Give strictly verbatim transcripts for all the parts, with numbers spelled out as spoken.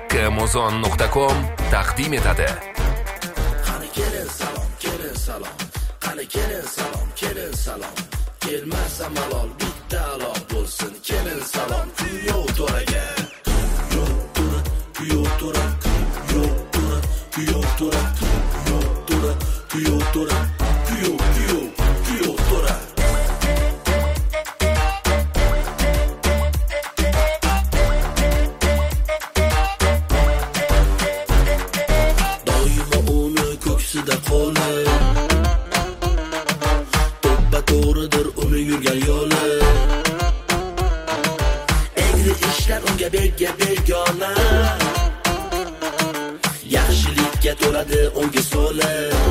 Amazon nuqta com taqdim etadi. Qani kelin salom, kelin salom. Qani kelin salom, kelin salom. Kelmasa malol bitta aloq bo'lsin. Kelin salom, kuyov to'raga. Kuyov to'ra, kuyov to'ra, kuyov to'ra, kuyov to'ra, kuyov to'ra, kuyov to'ra, kuyov, kuyov, kuyov to'ra. Doimo uni ko'ksida qo'li. To'ppa to'g'ridir uni yurgan yo'li. Egri ishlar unga belga begona. Yaxshilikka to'ladi unga so'li.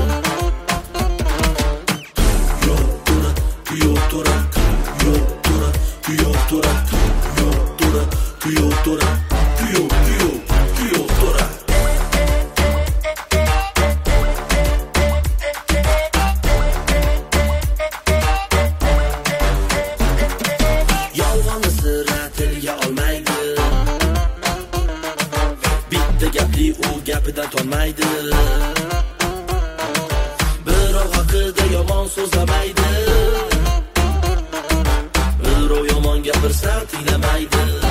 Kuyov to'ra, kuyov to'ra, kuyov to'ra, kuyov to'ra, kuyov to'ra, kuyov to'ra, kuyov, kuyov, kuyov to'ra. Yolg'onni sira tilga olmaydi. Bitta gapli u gapidan tonmaydi. Birov haqida yomon so'zlamaydi. Birov yomon gapirsa tinglamaydi.